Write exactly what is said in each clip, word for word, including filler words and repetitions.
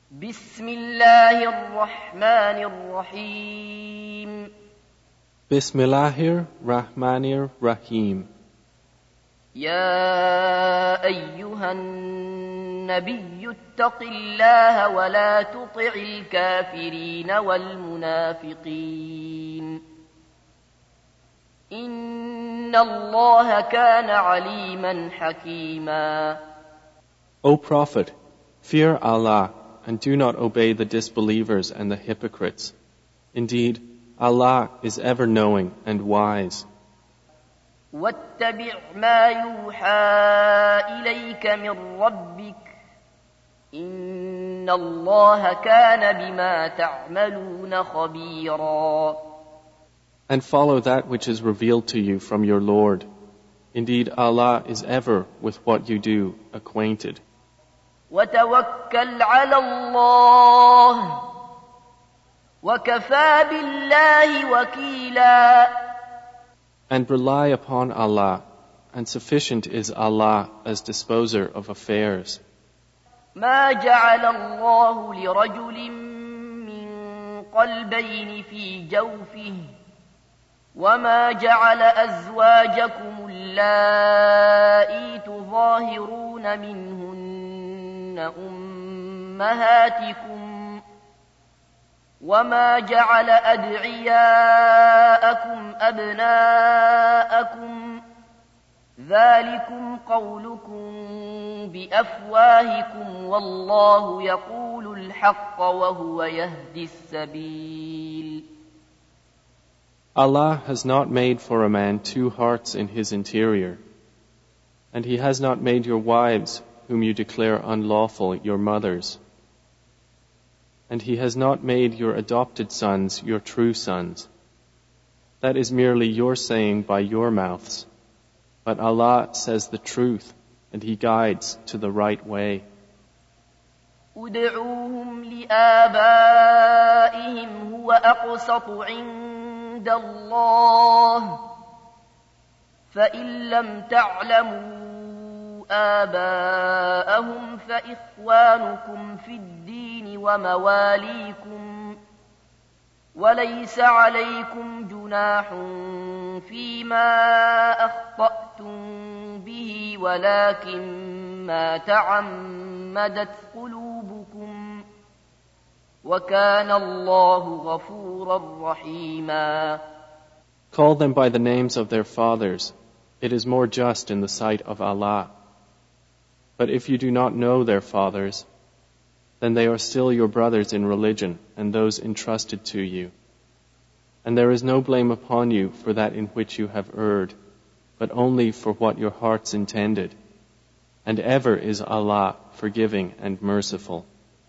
بسم الله الرحمن الرحيم Bismillahir Rahmanir Rahim. يا أيها النبي اتق الله ولا تطع الكافرين والمنافقين إن الله كان عليما حكيما. O Prophet, fear Allah and do not obey the disbelievers and the hypocrites. Indeed, Allah is ever knowing and wise. واتبع ما يوحى إليك من ربك إن الله كان بما تعملون خبيرا. And follow that which is revealed to you from your Lord. Indeed, Allah is ever with what you do acquainted. وتوكل على الله وكفى بالله وكيلا. And rely upon Allah, and sufficient is Allah as disposer of affairs. ما جعل الله لرجل من قلبين في جوفه وما جعل أزواجكم اللائي تظاهرون منهن أمهاتكم وما جعل أدعياءكم أبناءكم ذلكم قولكم بأفواهكم والله يقول الحق وهو يهدي السبيل. Allah has not made for a man two hearts in his interior, and He has not made your wives, whom you declare unlawful, your mothers. And He has not made your adopted sons your true sons. That is merely your saying by your mouths. But Allah says the truth, and He guides to the right way. ادعوهم لآبائهم هو أقسط عند الله فإن لم تعلموا آباءهم فإخوانكم في الدين ومواليكم وليس عليكم جناح فيما أخطأتم به ولكن ما تعمدت قلوبكم وكان الله غفورا رحيما. Call them by the names of their fathers. It is more just in the sight of Allah. But if you do not know their fathers, then they are still your brothers in religion and those entrusted to you. And there is no blame upon you for that in which you have erred, but only for what your hearts intended. And ever is Allah forgiving and merciful.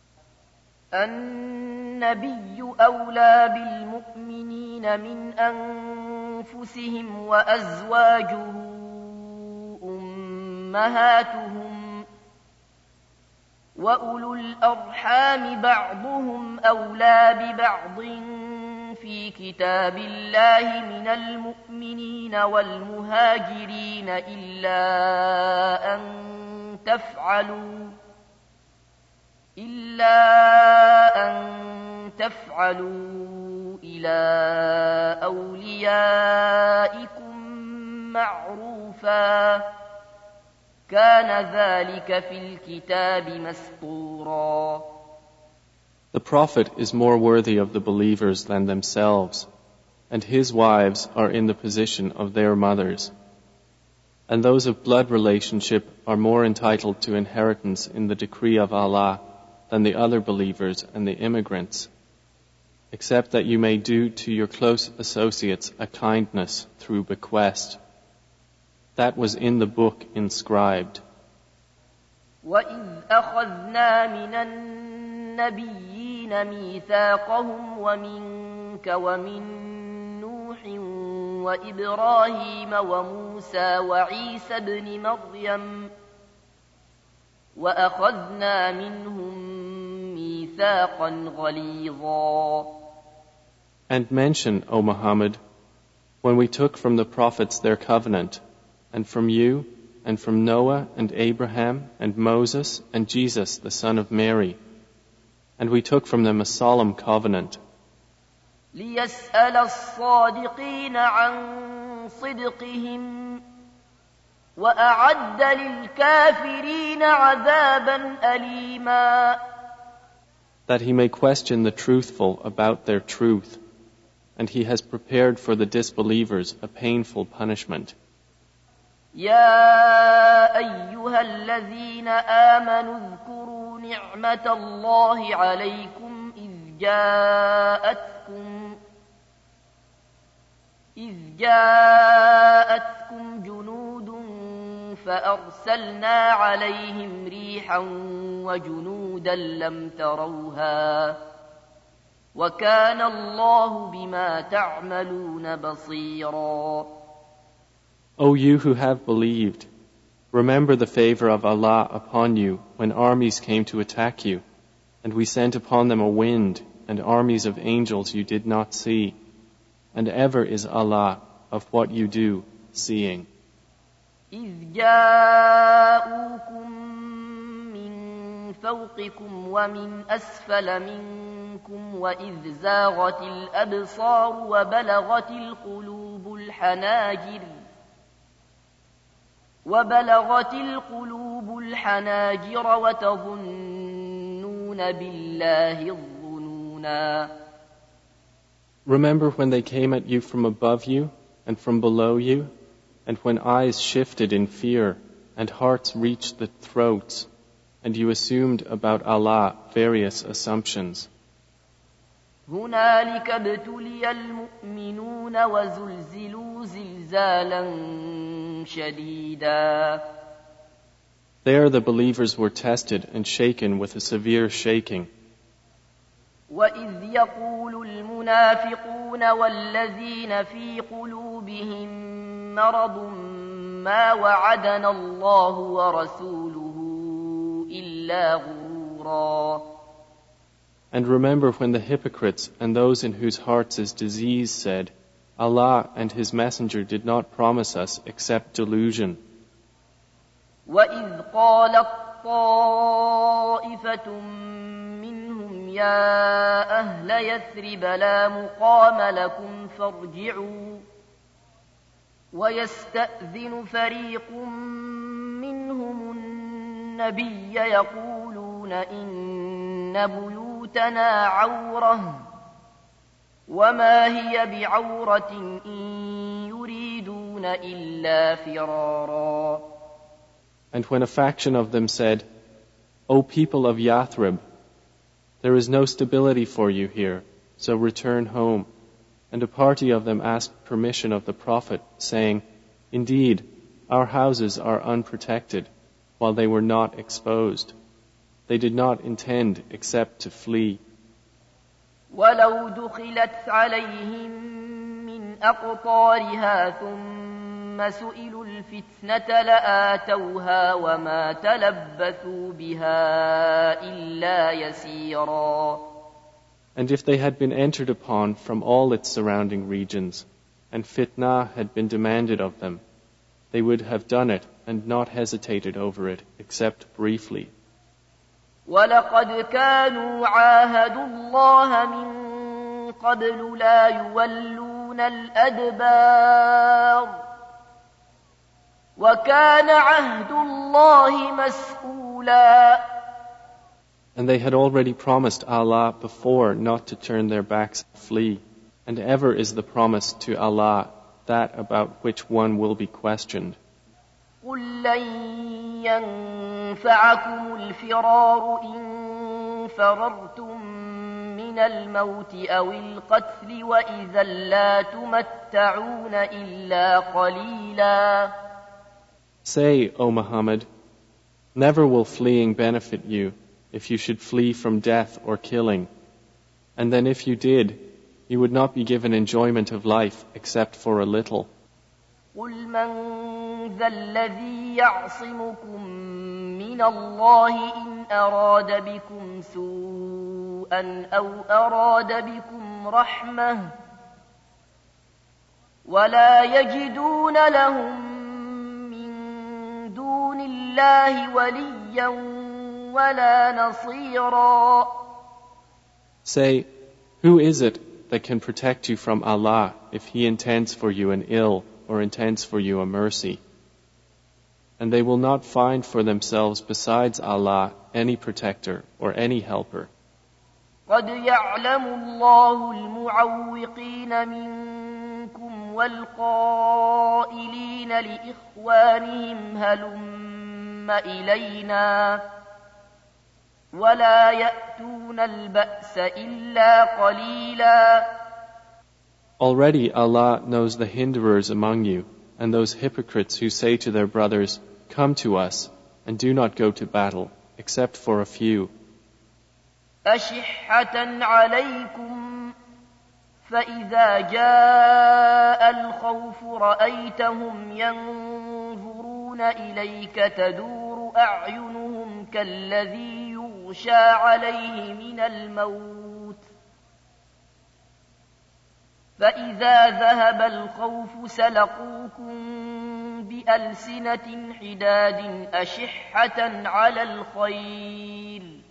النبي أولى بالمؤمنين من أنفسهم وأزواجه أمهاتهم وأولو الأرحام بعضهم أولى ببعض في كتاب الله من المؤمنين والمهاجرين إلا أن تفعلوا إلا أن تفعلوا إلى أوليائكم معروفا كان ذلك في الكتاب مسطورا. The Prophet is more worthy of the believers than themselves, and his wives are in the position of their mothers. And those of blood relationship are more entitled to inheritance in the decree of Allah than the other believers and the immigrants, except that you may do to your close associates a kindness through bequest. That was in the book inscribed. وَإِذْ أَخَذْنَا مِنَ النَّبِيِّينَ مِيثَاقَهُمْ وَمِنكَ وَمِن نُوحٍ وَإِبْرَاهِيمَ وَمُوسَى وَعِيسَى ابْنِ مَرْيَمَ وَأَخَذْنَا مِنْهُم مِيثَاقًا غَلِيظًا. And mention, O Muhammad, when we took from the prophets their covenant, and from you, and from Noah and Abraham and Moses and Jesus the son of Mary, And we took from them a solemn covenant, ليسأل الصادقين عن صدقهم وأعد للكافرين عذابا أليما. that he may question the truthful about their truth, and he has prepared for the disbelievers a painful punishment. يا أيها الذين آمنوا اذكروا نعمة الله عليكم إذ جاءتكم إذ جاءتكم جنود فأرسلنا عليهم ريحا وجنودا لم تروها وكان الله بما تعملون بصيرا. O you who have believed, remember the favor of Allah upon you when armies came to attack you, and we sent upon them a wind and armies of angels you did not see, and ever is Allah of what you do seeing. إذ جاءوكم من فوقكم ومن أسفل منكم وإذ زاغت الأبصار وبلغت القلوب الحناجر وبلغت القلوب الحناجر وتظنون بالله الظنونا. Remember when they came at you from above you and from below you, and when eyes shifted in fear and hearts reached the throats, and you assumed about Allah various assumptions. هنالك ابتلي المؤمنون وزلزلوا زلزالا شديدا. There the believers were tested and shaken with a severe shaking. وإذ يقول المنافقون والذين في قلوبهم مرض ما وعدنا الله ورسوله إلا غرورا. And remember when the hypocrites and those in whose hearts is disease said, Allah and His Messenger did not promise us except delusion. وَإِذْ قَالَتْ طَائِفَةٌ مِّنْهُمْ يَا أَهْلَ يَثْرِبَ لَا مُقَامَ لَكُمْ فَارْجِعُوا وَيَسْتَأْذِنُ فَرِيقٌ مِّنْهُمُ النَّبِيَّ يَقُولُونَ إِنَّ بُيُوتَنَا عَوْرَةٌ وَمَا هِيَ بِعَوْرَةٍ إِن يُرِيدُونَ إِلَّا فِرَارًا. And when a faction of them said, O people of Yathrib, there is no stability for you here, so return home. And a party of them asked permission of the Prophet, saying, Indeed, our houses are unprotected, while they were not exposed. They did not intend except to flee. وَلَوْ دُخِلَتْ عَلَيْهِمْ مِنْ أَقْطَارِهَا ثُمَّ سُئِلُوا الْفِتْنَةَ لَآتَوْهَا وَمَا تَلَبَّثُوا بِهَا إِلَّا يَسِيرًا. And if they had been entered upon from all its surrounding regions, and fitnah had been demanded of them, they would have done it and not hesitated over it except briefly. وَلَقَدْ كَانُوا عَاهَدُوا اللَّهَ مِن قَبْلُ لَا يُوَلُّونَ الْأَدْبَارَ وَكَانَ عَهْدُ اللَّهِ مَسْئُولًا. And they had already promised Allah before not to turn their backs and flee, and ever is the promise to Allah that about which one will be questioned. قُل لَّن يَنفَعَكُمُ الْفِرَارُ إِن فَرَرْتُم مِّنَ الْمَوْتِ أَوِ الْقَتْلِ وَإِذًا لَّا تُمَتَّعُونَ إِلَّا قَلِيلًا. Say, O Muhammad, never will fleeing benefit you if you should flee from death or killing, and then if you did, you would not be given enjoyment of life except for a little. قُلْ مَنْ ذَا الَّذِي يَعْصِمُكُمْ مِنَ اللَّهِ إِنْ أَرَادَ بِكُمْ سُوءًا أَوْ أَرَادَ بِكُمْ رَحْمَةً وَلَا يَجِدُونَ لَهُم مِّن دُونِ اللَّهِ وَلِيًّا وَلَا نَصِيرًا. Say, who is it that can protect you from Allah if He intends for you an ill or intends for you a mercy? And they will not find for themselves besides Allah any protector or any helper. قد يعلم الله المعوقين منكم والقائلين لإخوانهم هلم إلينا ولا يأتون البأس إلا قليلا. Already Allah knows the hinderers among you and those hypocrites who say to their brothers, "Come to us," and do not go to battle, except for a few. أشحة عليكم فإذا جاء الخوف رأيتهم ينظرون إليك تدور أعينهم كالذي يغشى عليه من الموت فإذا ذهب الخوف سلقوكم بألسنة حداد أشحة على الخير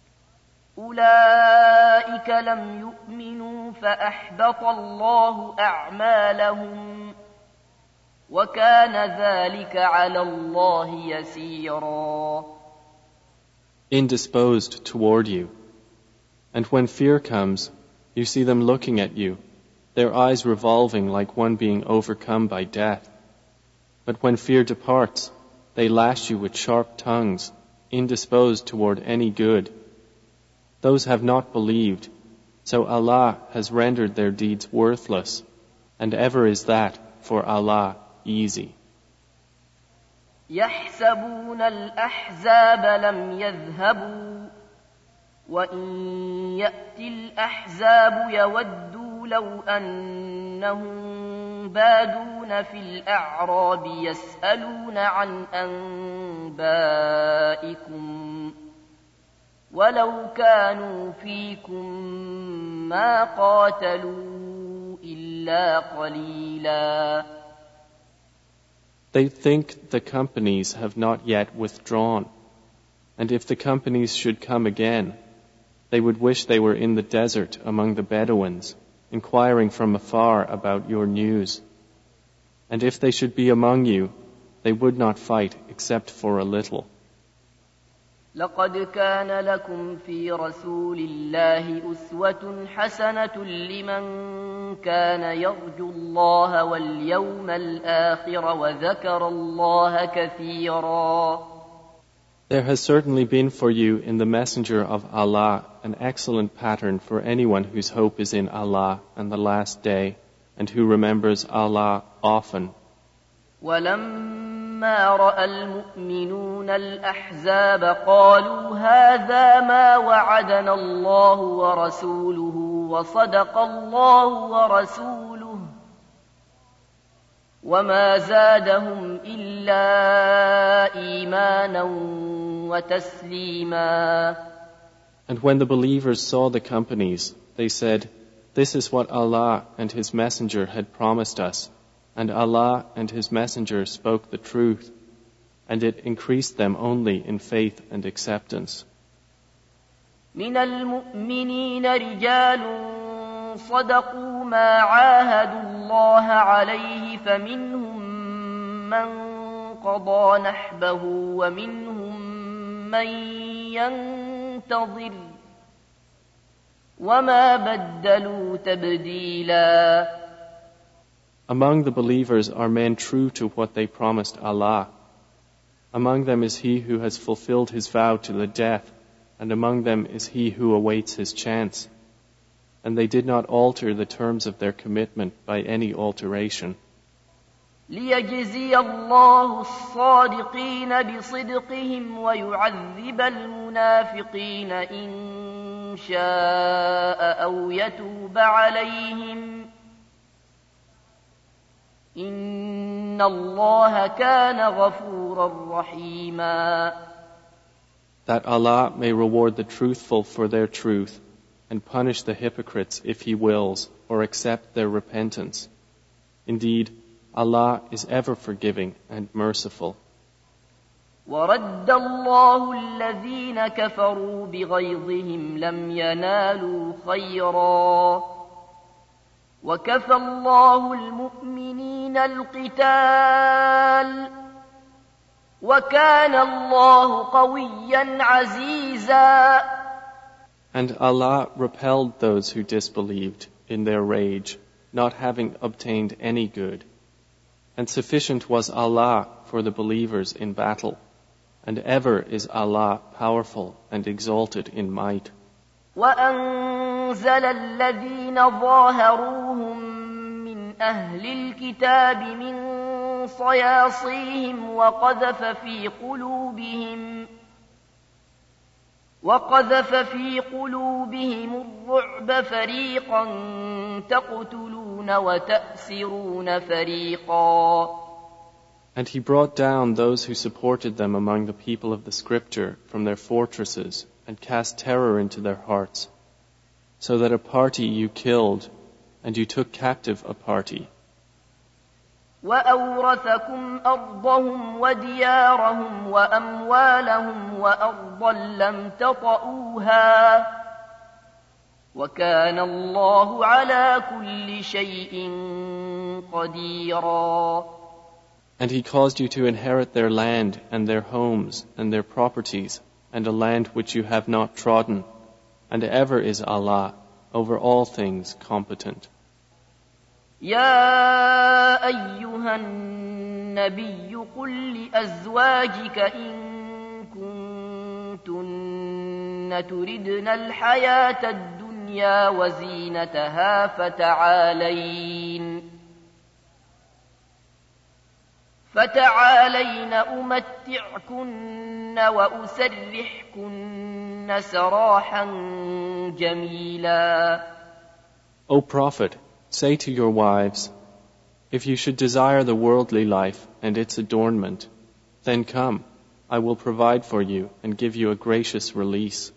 أولئك لم يؤمنوا فأحبط الله أعمالهم وكان ذلك على الله يسيرا. Indisposed toward you. And when fear comes, you see them looking at you, their eyes revolving like one being overcome by death. But when fear departs, they lash you with sharp tongues, indisposed toward any good. Those have not believed, so Allah has rendered their deeds worthless, and ever is that for Allah easy. يحسبون الأحزاب لم يذهبوا وإن يأتي الأحزاب يودوا لو أنهم بادون في الأعراب يسألون عن أنبائكم ولو كانوا فيكم ما قاتلوا إلا قليلا. They think the companies have not yet withdrawn, and if the companies should come again, they would wish they were in the desert among the Bedouins, inquiring from afar about your news. And if they should be among you, they would not fight except for a little. لقد كان لكم في رسول الله أسوة حسنة لمن كان يرجو الله واليوم الآخر وذكر الله كثيرا. There has certainly been for you in the Messenger of Allah an excellent pattern for anyone whose hope is in Allah and the last day, and who remembers Allah often. ولما رأى المؤمنون الأحزاب قالوا هذا ما وعدنا الله ورسوله وصدق الله ورسوله وما زادهم إلا إيمانا وتسليما. And when the believers saw the companies, they said, "This is what Allah and His Messenger had promised us, and Allah and His Messenger spoke the truth, and it increased them only in faith and acceptance." من المؤمنين رجال صدقوا ما عاهدوا الله عليه فمنهم من قضى نحبه ومنهم من ينتظر وما بدلوا تبديلا. Among the believers are men true to what they promised Allah. Among them is he who has fulfilled his vow to the death, and among them is he who awaits his chance. And they did not alter the terms of their commitment by any alteration. ليجزي الله الصادقين بصدقهم ويعذب المنافقين إن شاء أو يتوب عليهم إن الله كان غفورا رحيما. That Allah may reward the truthful for their truth and punish the hypocrites if He wills or accept their repentance. Indeed, Allah is ever forgiving and merciful. ورد الله الذين كفروا بغيظهم لم ينالوا خيرا وكفى الله المؤمنين القتال وكان الله قويا عزيزا. And Allah repelled those who disbelieved in their rage, not having obtained any good. And sufficient was Allah for the believers in battle, and ever is Allah powerful and exalted in might. وأنزل الذين ظاهروهم من أهل الكتاب من صياصيهم وقذف في قلوبهم وقذف في قلوبهم الرعب فريقا تقتلون وتأسرون فريقا. And he brought down those who supported them among the people of the scripture from their fortresses and cast terror into their hearts, so that a party you killed and you took captive a party. وأورثكم أرضهم وديارهم وأموالهم وأرضا لم تطئوها وكان الله على كل شيء قديرا. And he caused you to inherit their land and their homes and their properties and a land which you have not trodden, and ever is Allah over all things competent. يا أيها النبي قل لأزواجك إن كنتن تردن الحياة الدنيا وزينتها فتعالين فتعالين أمتعكن وأسرحكن سراحا جميلا. O Prophet, say to your wives, if you should desire the worldly life and its adornment, then come, I will provide for you and give you a gracious release.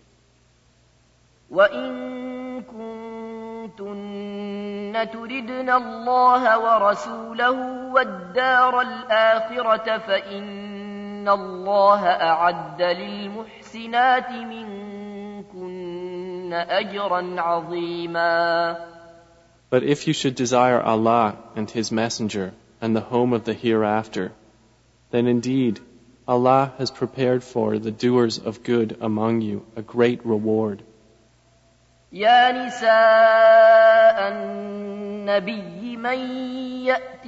وَإِن كُنتُنَّ تُرِدْنَ اللَّهَ وَرَسُولَهُ وَالدَّارَ الْآخِرَةَ فَإِنَّ اللَّهَ أَعَدَّ لِلْمُحْسِنَاتِ مِنكُنَّ أَجْرًا عَظِيمًا. But if you should desire Allah and His Messenger and the home of the hereafter, then indeed Allah has prepared for the doers of good among you a great reward. يا نساء النبي من يأت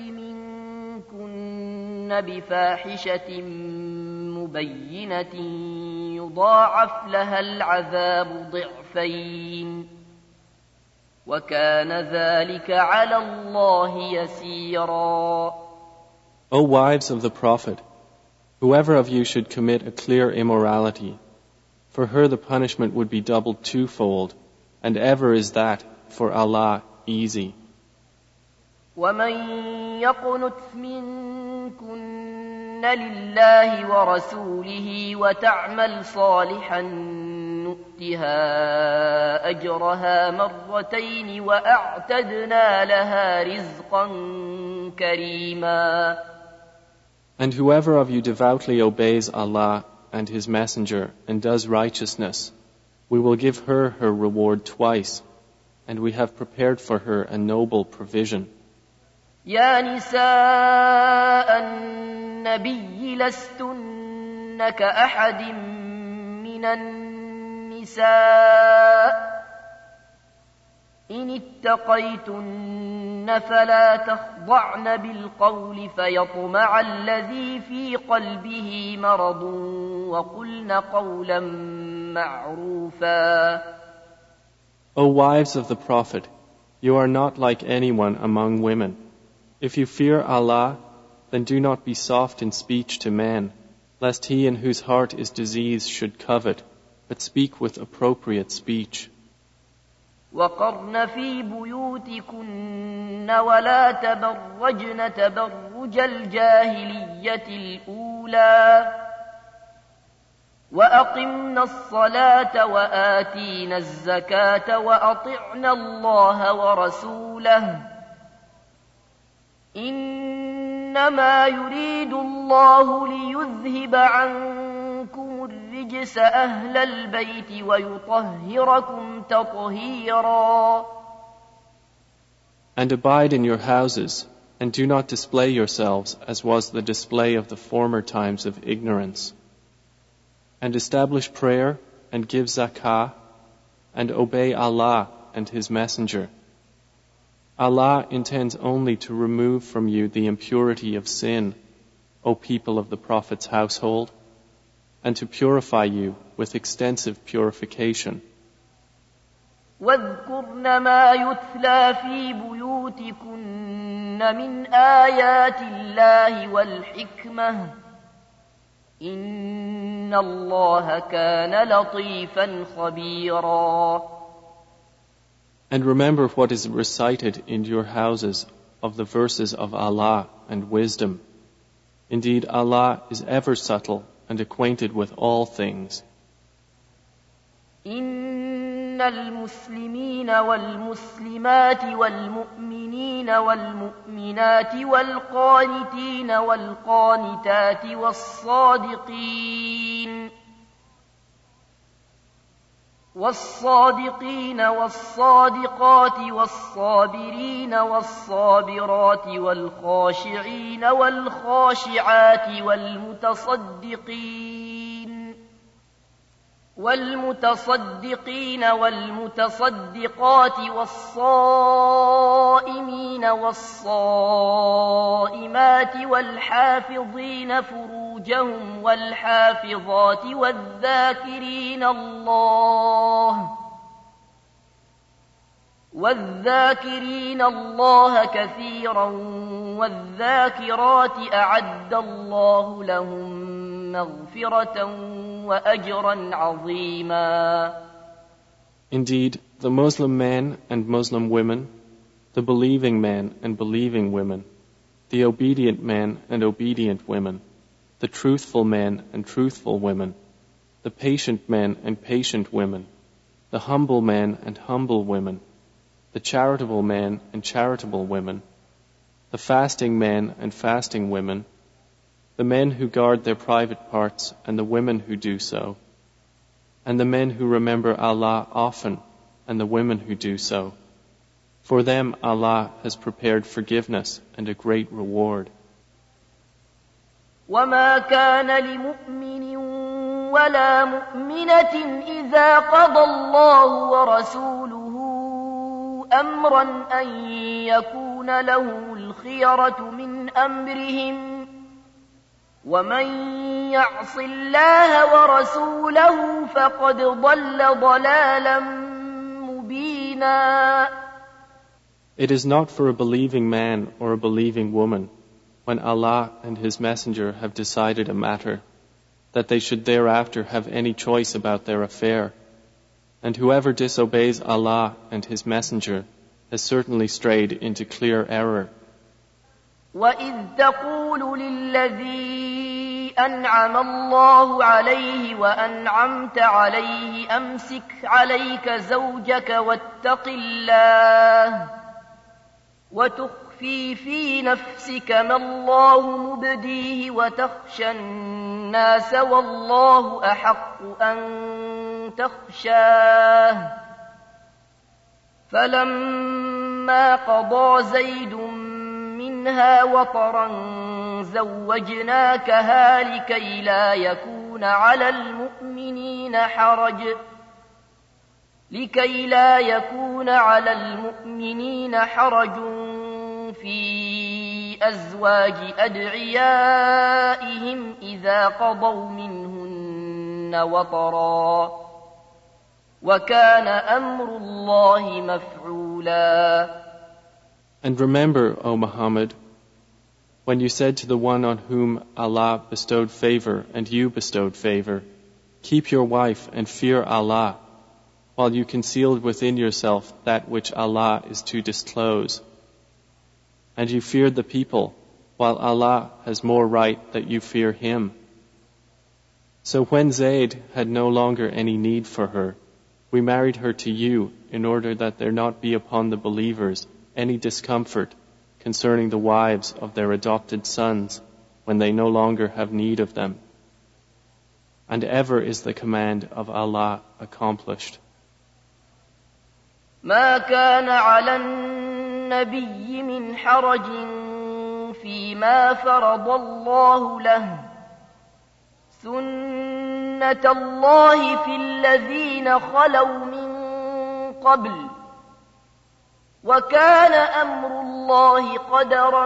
منكن بفاحشة مبينة يضاعف لها العذاب ضعفين وكان ذلك على الله يسيرا. O wives of the Prophet, whoever of you should commit a clear immorality, for her the punishment would be doubled twofold, and ever is that for Allah easy. ومن يقنت منكن لله ورسوله وتعمل صالحا نؤتها أجرها مرتين وأعتدنا لها رزقا كريما. And whoever of you devoutly obeys Allah and His Messenger and does righteousness, we will give her her reward twice, and we have prepared for her a noble provision. يا نساء النبي لستن كأحد من النساء إن اتقيتن فلا تخضعن بالقول فيطمع الذي في قلبه مرض وقلن قولا معروفا. O wives of the Prophet, you are not like anyone among women. If you fear Allah, then do not be soft in speech to men, lest he in whose heart is disease should covet, but speak with appropriate speech. وقرن في بيوتكن ولا تبرجن تبرج الجاهلية الأولى وأقمنا الصلاة وآتينا الزكاة وأطعنا الله ورسوله إنما يريد الله ليذهب عنكم الرجس أهل البيت ويطهركم تطهيرا. And abide in your houses, and do not display yourselves as was the display of the former times of ignorance. And establish prayer, and give zakah, and obey Allah and His Messenger. Allah intends only to remove from you the impurity of sin, O people of the Prophet's household, and to purify you with extensive purification. واذكرن ما يتلى في بيوتكن من آيات الله والحكمة إن الله كان لطيفا خبيرا. And remember what is recited in your houses of the verses of Allah and wisdom. Indeed, Allah is ever subtle and acquainted with all things. إن المسلمين والمسلمات والمؤمنين والمؤمنات والقانتين والقانتات والصادقين والصادقين والصادقات والصابرين والصابرات والخاشعين والخاشعات والمتصدقين والمتصدقين والمتصدقات والصائمين والصائمات والحافظين فروجهم والحافظات والذاكرين الله والذاكرين الله كثيرا والذاكرات أعد الله لهم مغفرة وأجرا عظيما. Indeed, the Muslim men and Muslim women, the believing men and believing women, the obedient men and obedient women, the truthful men and truthful women, the patient men and patient women, the humble men and humble women, the charitable men and charitable women, the fasting men and fasting women, the men who guard their private parts and the women who do so, and the men who remember Allah often and the women who do so. For them Allah has prepared forgiveness and a great reward. وَمَا كَانَ لِمُؤْمِنٍ وَلَا مُؤْمِنَةٍ إِذَا قَضَى اللَّهُ وَرَسُولُهُ أَمْرًا أَن يَكُونَ لَهُمُ الْخِيَرَةُ مِنْ أَمْرِهِمْ وَمَنْ يَعْصِ اللَّهَ وَرَسُولَهُ فَقَدْ ضَلَّ ضَلَالًا مُبِينًا. It is not for a believing man or a believing woman, when Allah and His Messenger have decided a matter, that they should thereafter have any choice about their affair. And whoever disobeys Allah and His Messenger has certainly strayed into clear error. وَإِذْ تَقُولُ لِلَّذِي أَنْعَمَ اللَّهُ عَلَيْهِ وَأَنْعَمْتَ عَلَيْهِ أَمْسِكْ عَلَيْكَ زَوْجَكَ وَاتَّقِ اللَّهَ وَتُخْفِي فِي نَفْسِكَ مَا اللَّهُ مُبْدِيهِ وَتَخْشَى النَّاسَ وَاللَّهُ أَحَقُّ أَن تَخْشَاهُ فَلَمَّا قَضَى زَيْدٌ منها وطرا زوجناكها لكي لا يكون على المؤمنين حرج لكي لا يكون على المؤمنين حرج في أزواج أدعيائهم إذا قضوا منهن وطرا وكان أمر الله مفعولا. And remember, O Muhammad, when you said to the one on whom Allah bestowed favor and you bestowed favor, keep your wife and fear Allah, while you concealed within yourself that which Allah is to disclose. And you feared the people, while Allah has more right that you fear Him. So when Zayd had no longer any need for her, we married her to you in order that there not be upon the believers any discomfort concerning the wives of their adopted sons when they no longer have need of them. and ever is the command of Allah accomplished. ما كان على النبي من حرج فيما فرض الله له سنة الله في الذين خلوا من قبل وكان أمر الله قدرا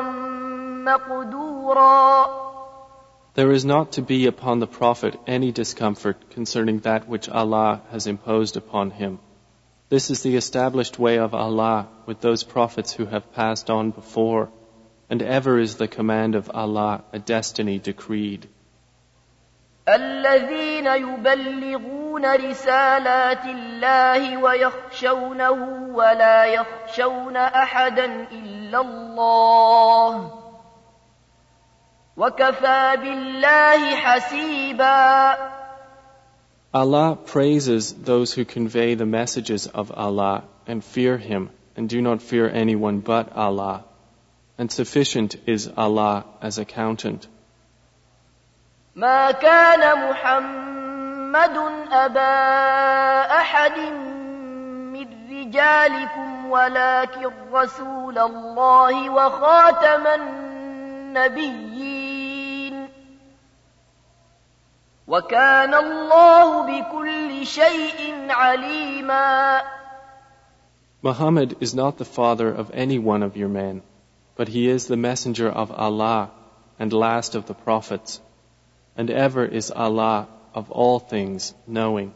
مقدورا. There is not to be upon the Prophet any discomfort concerning that which Allah has imposed upon him. This is the established way of Allah with those prophets who have passed on before, and ever is the command of Allah a destiny decreed. الذين يبلغون رسالات الله ويخشونه ولا يخشون أحدا إلا الله وكفى بالله حسيبا. Allah praises those who convey the messages of Allah and fear Him and do not fear anyone but Allah, and sufficient is Allah as accountant. ما كان محمد أبا أحد من رجالكم ولكن رسول الله وخاتم النبيين وكان الله بكل شيء عليما. Muhammad is not the father of any one of your men, but he is the messenger of Allah and last of the prophets, and ever is Allah of all things knowing.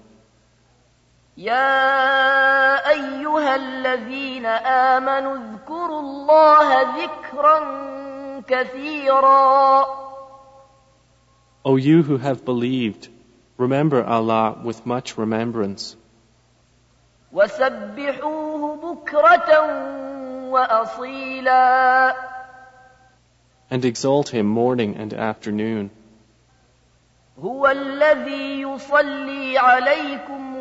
يا أيها الذين آمنوا اذكروا الله ذكرا كثيرا. O you who have believed, remember Allah with much remembrance. وسبحوه بكرة وأصيلا. And exalt Him morning and afternoon. هو الذي يصلي عليكم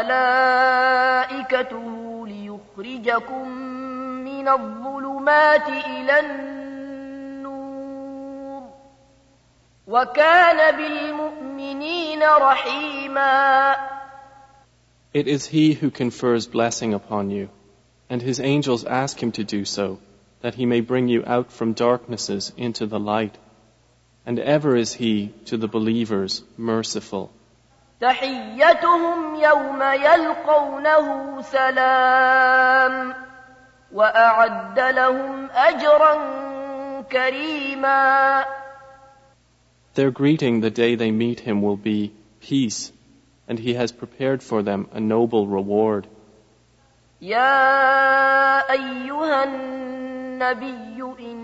وملائكته ليخرجكم من الظلمات إلى النور وكان بالمؤمنين رحيما. It is He who confers blessing upon you, and His angels ask Him to do so, that He may bring you out from darknesses into the light. And ever is He to the believers merciful. تحيتهم يوم يلقونه سلام وأعد لهم أجرا كريما. Their greeting the day they meet Him will be peace, and He has prepared for them a noble reward. يا أيها النبي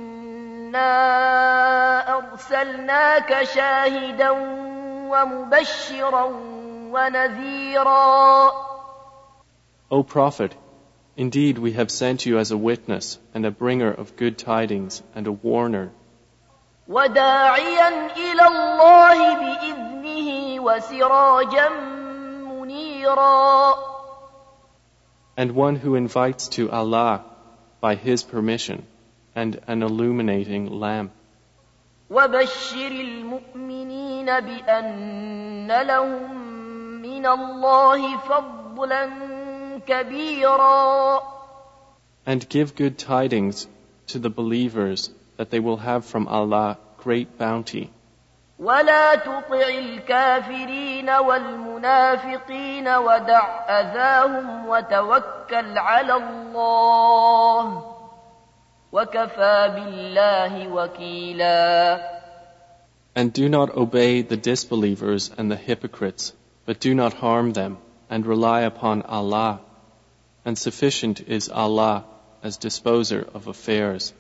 إنا أرسلناك شاهدا ومبشرا ونذيرا. O Prophet, indeed we have sent you as a witness and a bringer of good tidings and a warner. وداعيا إلى الله بإذنه وسراجا منيرا. And one who invites to Allah by His permission and an illuminating lamp. وبشر المؤمنين بأن لهم من الله فضلا كبيرا. And give good tidings to the believers that they will have from Allah great bounty. ولا تطع الكافرين والمنافقين ودع أذاهم وتوكل على الله وكفى بالله وكيلا. And do not obey the disbelievers and the hypocrites, but do not harm them, and rely upon Allah, and sufficient is Allah as disposer of affairs.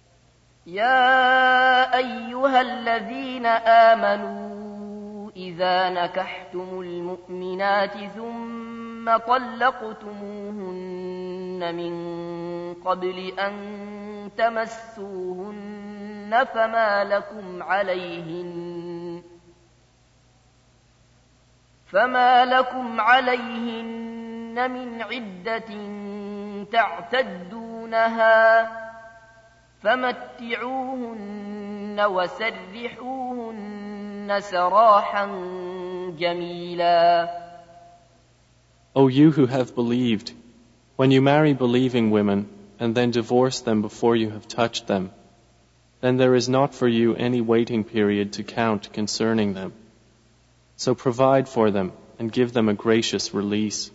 يا أيها الذين آمنوا إذا نكحتم المؤمنات ثم طلقتموهن من قبل أن تمسوهن فما لكم عليهن فما لكم عليهن من عدة تعتدونها فمتعوهن وسرحوهن سراحا جميلا. O you who have believed, when you marry believing women and then divorce them before you have touched them, then there is not for you any waiting period to count concerning them. So provide for them and give them a gracious release.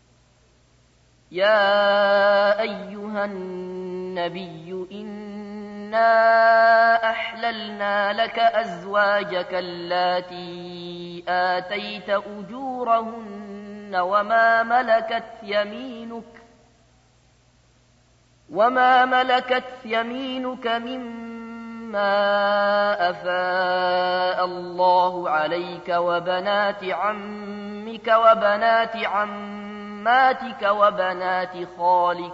يا أيها النبي إنا أحللنا لك أزواجك اللاتي آتيت أجورهن وما ملكت يمينك وما ملكت يمينك مما أفاء الله عليك وبنات عمك وبنات عماتك وبنات خالك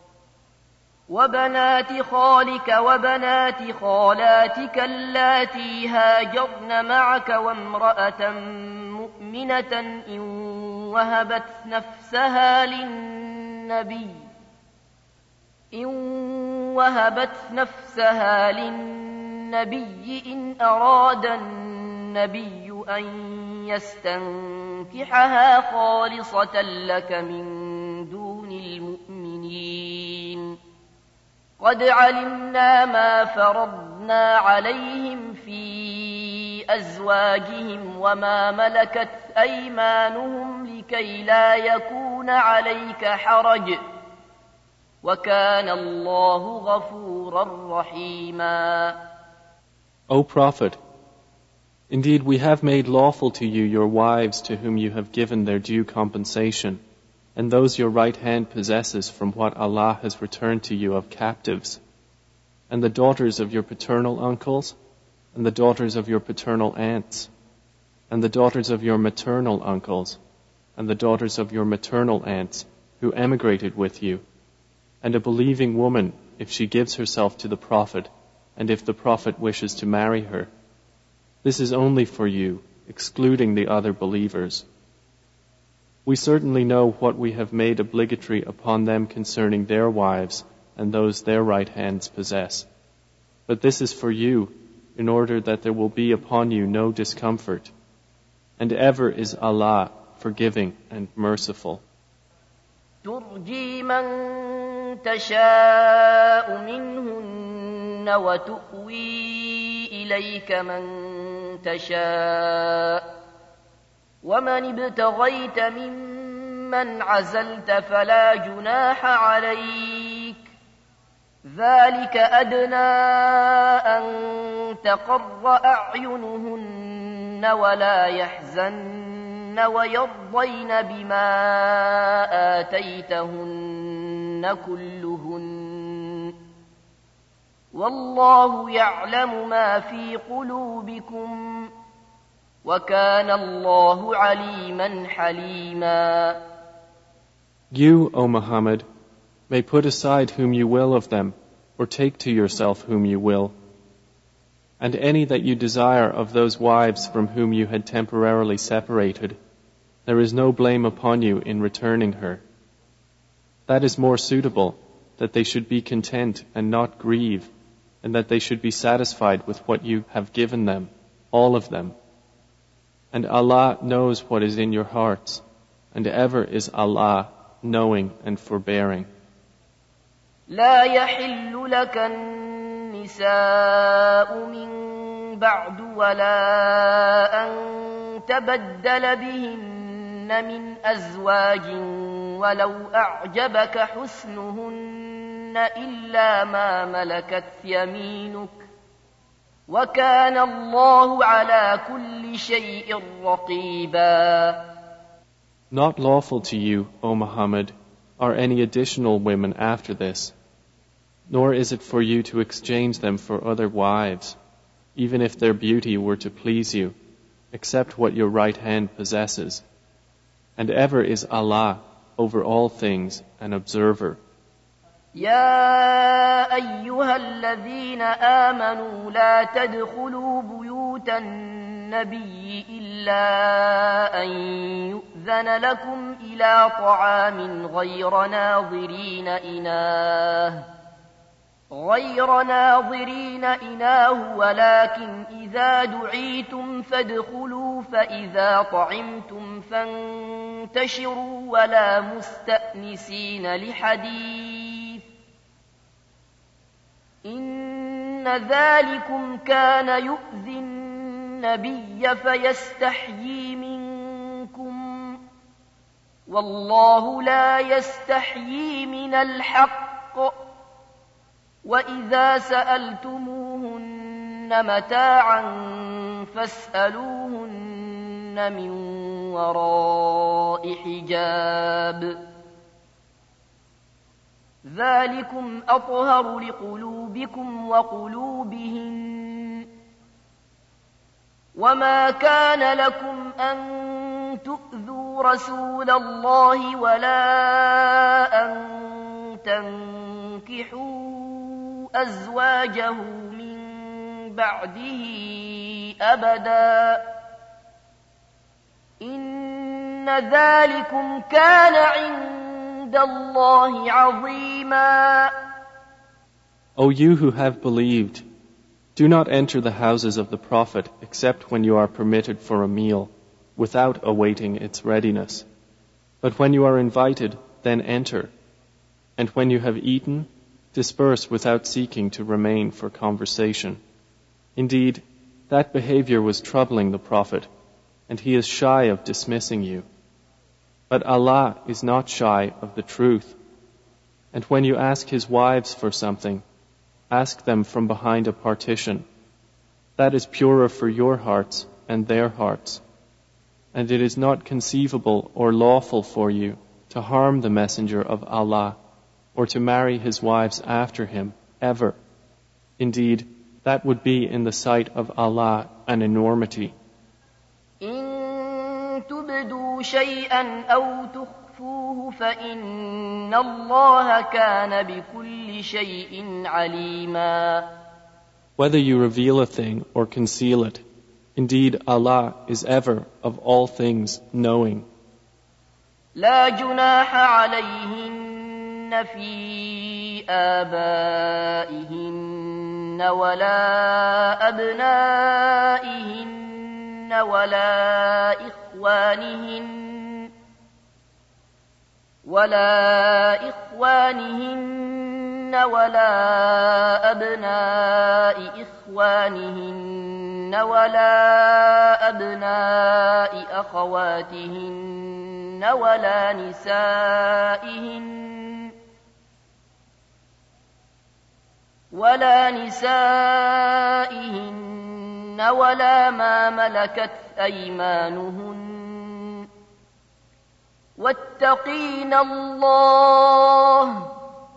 وبنات خالك وبنات خالاتك اللاتي هاجرن معك وامرأة مؤمنة إن وهبت نفسها للنبي إن وهبت نفسها للنبي إن أراد النبي أن يستنكحها خالصة لك من دون المؤمنين قد علمنا ما فرضنا عليهم في أزواجهم وما ملكت أيمانهم لكي لا يكون عليك حرج وَكَانَ اللَّهُ غَفُورًا رَحِيمًا. O Prophet, indeed we have made lawful to you your wives to whom you have given their due compensation, and those your right hand possesses from what Allah has returned to you of captives, and the daughters of your paternal uncles, and the daughters of your paternal aunts, and the daughters of your maternal uncles, and the daughters of your maternal aunts who emigrated with you, and a believing woman if she gives herself to the Prophet and if the Prophet wishes to marry her. This is only for you, excluding the other believers. We certainly know what we have made obligatory upon them concerning their wives and those their right hands possess. But this is for you, in order that there will be upon you no discomfort. And ever is Allah forgiving and merciful. ترجي من تشاء منهن وتؤوي إليك من تشاء ومن ابتغيت ممن عزلت فلا جناح عليك ذلك أدنى أن تقر أعينهن ولا يحزن ويرضين بما آتيتهن كلهن والله يعلم ما في قلوبكم وكان الله عليما حليما. You, O Muhammad, may put aside whom you will of them, or take to yourself whom you will. And any that you desire of those wives from whom you had temporarily separated, there is no blame upon you in returning her. That is more suitable, that they should be content and not grieve, and that they should be satisfied with what you have given them, all of them. And Allah knows what is in your hearts, and ever is Allah knowing and forbearing. لا يحل لك النساء من بعد ولا أن تبدل بهن من أزواج ولو أعجبك حسنهن إلا ما ملكت يمينك وكان الله على كل شيء رقيبا. Not lawful to you, O Muhammad, are any additional women after this, nor is it for you to exchange them for other wives, even if their beauty were to please you, except what your right hand possesses. And ever is Allah over all things an observer. يا أيها الذين آمنوا لا تدخلوا بيوت النبي إلا أن يؤذن لكم إلى طعام غير ناظرين إناه غير ناظرين إناه ولكن إذا دعيتم فادخلوا فإذا طعمتم فانتشروا ولا مستأنسين لحديث إن ذلكم كان يؤذي النبي فيستحيي منكم والله لا يستحيي من الحق وإذا سألتموهن متاعا فاسألوهن من وراء حجاب ذلكم أطهر لقلوبكم وقلوبهن وما كان لكم أن تؤذوا رسول الله ولا أن تنكحوا أزواجه من بعده أبدا إن ذلكم كان عند الله عظيما. O you who have believed, do not enter the houses of the Prophet except when you are permitted for a meal, without awaiting its readiness. But when you are invited, then enter. And when you have eaten, disperse without seeking to remain for conversation. Indeed, that behavior was troubling the Prophet, and he is shy of dismissing you. But Allah is not shy of the truth. And when you ask His wives for something, ask them from behind a partition. That is purer for your hearts and their hearts. And it is not conceivable or lawful for you to harm the Messenger of Allah or to marry his wives after him, ever. Indeed, that would be in the sight of Allah an enormity. إن تبدوا شيئا أو تخفوه فإن الله كان بكل شيء عليما. Whether you reveal a thing or conceal it, indeed Allah is ever of all things knowing. لا جناح عليهن في آبائهن ولا أبنائهن ولا إخوانهن ولا إخوانهن ولا أبناء إخوانهن ولا أبناء أخواتهن ولا نسائهن ولا نسائهن ولا ما ملكت أيمانهن واتقين الله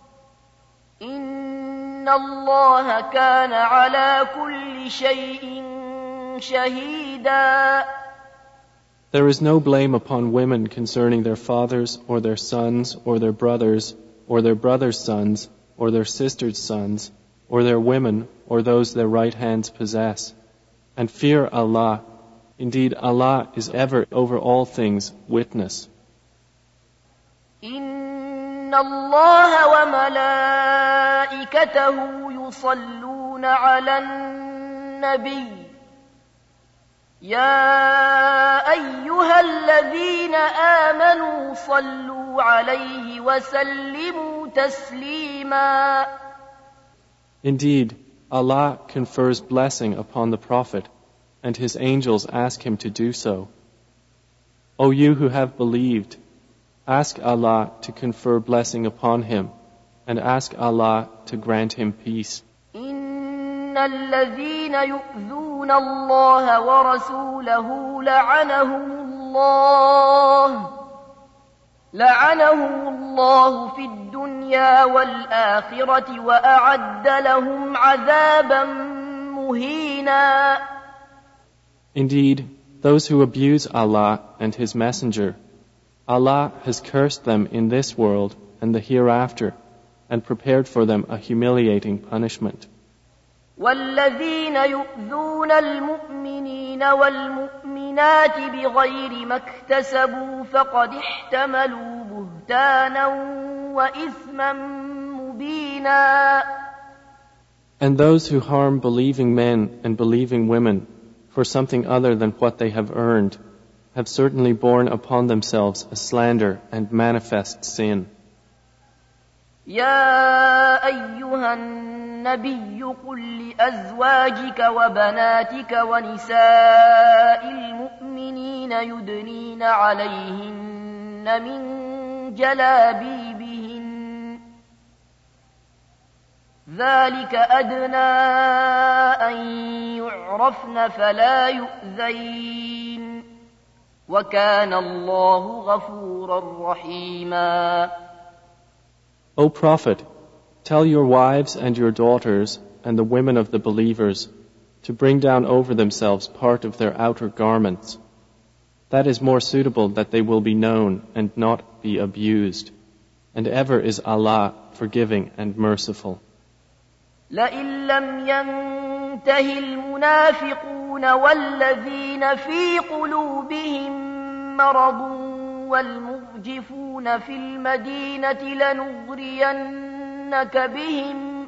إن الله كان على كل شيء شهيدا. There is no blame upon women concerning their fathers or their sons or their brothers or their brothers' sons or their sisters' sons or their women or those their right hands possess. And fear Allah. Indeed, Allah is ever over all things witness. إن الله وملائكته يصلون على النبي يا أيها الذين آمنوا صلوا عليه وسلموا تسليما. Indeed, Allah confers blessing upon the Prophet, and His angels ask him to do so. O you who have believed, ask Allah to confer blessing upon him, and ask Allah to grant him peace. إن الذين يؤذون الله ورسوله لعنهم الله لعنهم الله في الدنيا والآخرة وأعد لهم عذابا مهينا. Indeed, those who abuse Allah and His Messenger, Allah has cursed them in this world and the hereafter, and prepared for them a humiliating punishment. والذين يؤذون المؤمنين والمؤمنات بغير ما اكتسبوا فقد احتملوا بهتانا وإثما مبينا. And those who harm believing men and believing women for something other than what they have earned have certainly borne upon themselves a slander and manifest sin. يا أيها النبي قل لأزواجك وبناتك ونساء المؤمنين يدنين عليهن من جلابيبهن ذلك أدنى أن يعرفن فلا يؤذين وكان الله غفورا رحيما. O Prophet, tell your wives and your daughters and the women of the believers to bring down over themselves part of their outer garments. That is more suitable that they will be known and not be abused. And ever is Allah forgiving and merciful. لئن لم ينته المنافقون والذين في قلوبهم مرض والمرجفون في المدينة لنغرينك بهم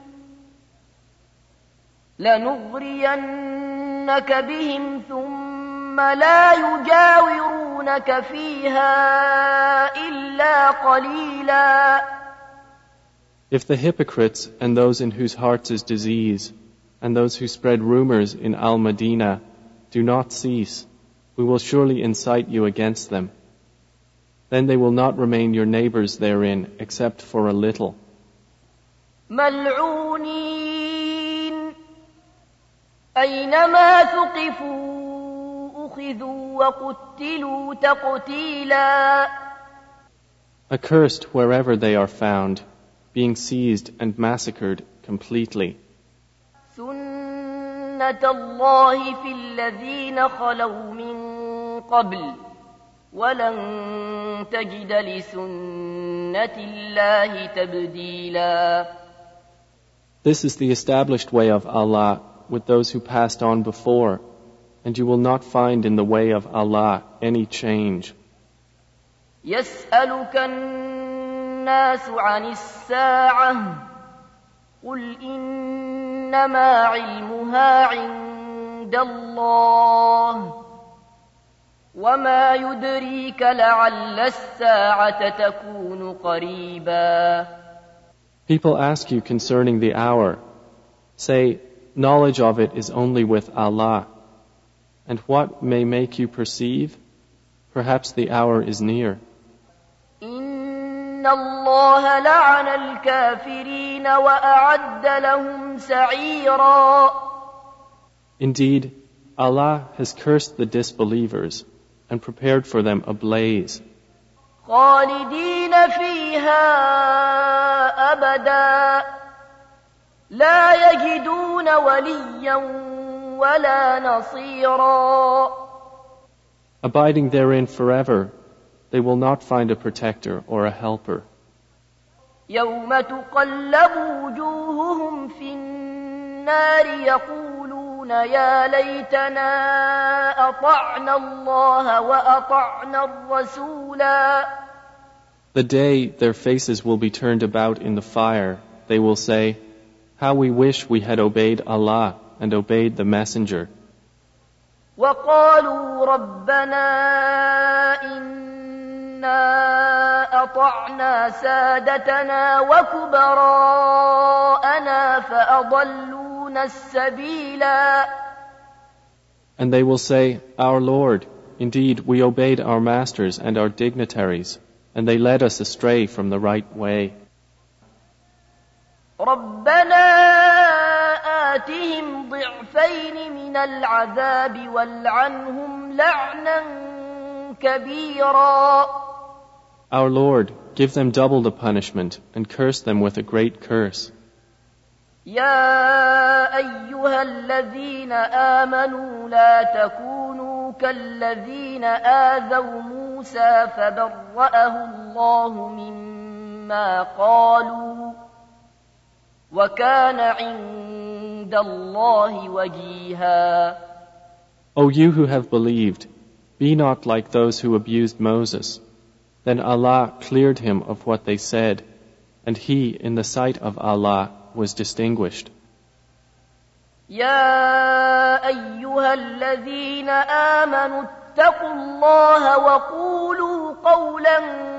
لنغرينك بهم ثم لا يجاورونك فيها إلا قليلا. If the hypocrites and those in whose hearts is disease and those who spread rumors in Al-Madinah do not cease, we will surely incite you against them. Then they will not remain your neighbors therein except for a little. ملعونين أينما ثقفوا أخذوا وقتلوا تقتيلا. Accursed wherever they are found, being seized and massacred completely. سنة الله في الذين خلوا من قبل ولن تجد لسنة الله تبديلا. This is the established way of Allah with those who passed on before, and you will not find in the way of Allah any change. يسألك الناس عن الساعة قل إنما علمها عند الله وما يدريك لعل الساعة تكون قريبا. People ask you concerning the hour. Say, knowledge of it is only with Allah. And what may make you perceive? Perhaps the hour is near. إن الله لعن الكافرين وأعد لهم سعيرا. Indeed, Allah has cursed the disbelievers and prepared for them a blaze. خالدين فيها أبدا لا يجدون وليا ولا نصيرا. Abiding therein forever, they will not find a protector or a helper. يوم تقلب وجوههم في النار يقولون يا ليتنا أطعنا الله وأطعنا الرسولا. The day their faces will be turned about in the fire, they will say, how we wish we had obeyed Allah and obeyed the Messenger. وقالوا ربنا إنا أطعنا سادتنا وكبراءنا فأضلونا السبيلا. And they will say, our Lord, indeed we obeyed our masters and our dignitaries, and they led us astray from the right way. ربنا آتهم ضعفين من العذاب والعنهم لعنا كبيرا. Our Lord, give them double the punishment and curse them with a great curse. يا أيها الذين آمنوا لا تكونوا كالذين آذوا موسى فبرأه الله مما قالوا وكان عند الله وجيها. O you who have believed, be not like those who abused Moses. Then Allah cleared him of what they said, and he, in the sight of Allah, was distinguished. يا أيها الذين آمنوا اتقوا الله وقولوا قولا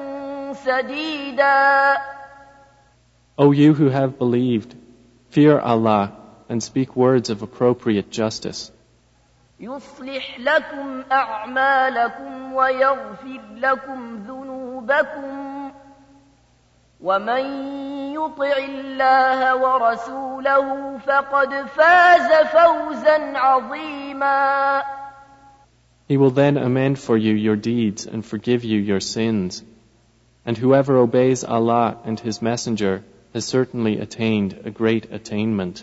سديدا. O you who have believed, fear Allah and speak words of appropriate justice. يصلح لكم أعمالكم ويغفر لكم ذنوبكم ومن يطع الله ورسوله فقد فاز فوزا عظيما. He will then amend for you your deeds and forgive you your sins. And whoever obeys Allah and His Messenger has certainly attained a great attainment.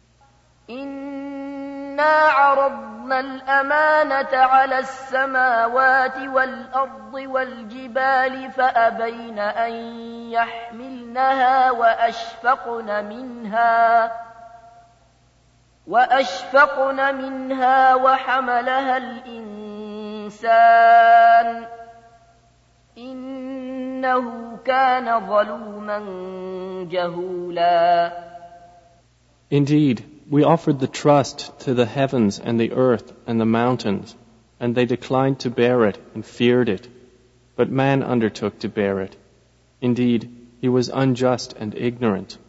إنا عرضنا الأمانة على السماوات والأرض والجبال فأبين أن يحملنها وأشفقن منها وأشفقن منها وحملها الإنسان إنه كان ظلوما جهولا. Indeed, we offered the trust to the heavens and the earth and the mountains, and they declined to bear it and feared it. But man undertook to bear it. Indeed, he was unjust and ignorant.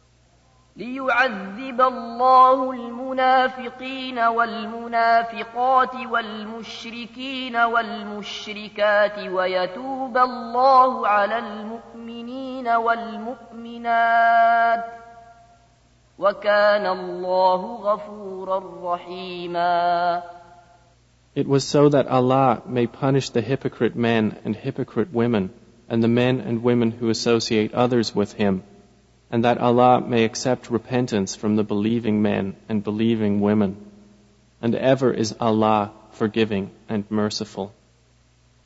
ليعذب الله المنافقين والمنافقات والمشركين والمشركات ويتوب الله على المؤمنين والمؤمنات وكان الله غفورا رحيما. It was so that Allah may punish the hypocrite men and hypocrite women and the men and women who associate others with Him, and that Allah may accept repentance from the believing men and believing women. And ever is Allah forgiving and merciful.